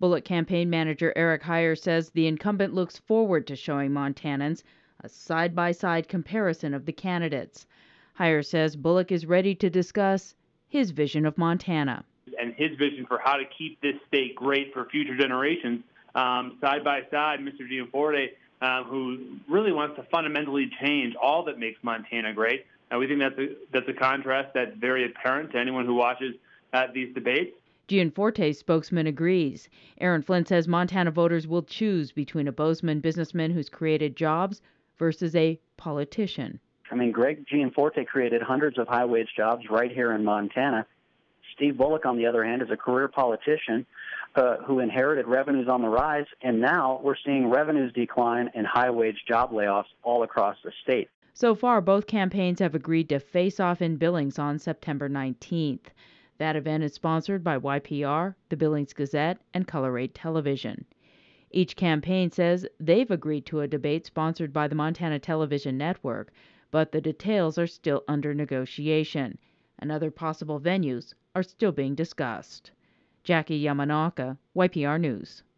Bullock campaign manager Eric Heyer says the incumbent looks forward to showing Montanans a side-by-side comparison of the candidates. Heyer says Bullock is ready to discuss his vision of Montana. And his vision for how to keep this state great for future generations. Side by side, Mr. Gianforte, who really wants to fundamentally change all that makes Montana great. And we think that's a contrast that's very apparent to anyone who watches these debates. Gianforte's spokesman agrees. Aaron Flynn says Montana voters will choose between a Bozeman businessman who's created jobs versus a politician. I mean, Greg Gianforte created hundreds of high-wage jobs right here in Montana. Steve Bullock, on the other hand, is a career politician who inherited revenues on the rise, and now we're seeing revenues decline and high-wage job layoffs all across the state. So far, both campaigns have agreed to face off in Billings on September 19th. That event is sponsored by YPR, the Billings Gazette, and Color 8 Television. Each campaign says they've agreed to a debate sponsored by the Montana Television Network, but the details are still under negotiation, and other possible venues are still being discussed. Jackie Yamanaka, YPR News.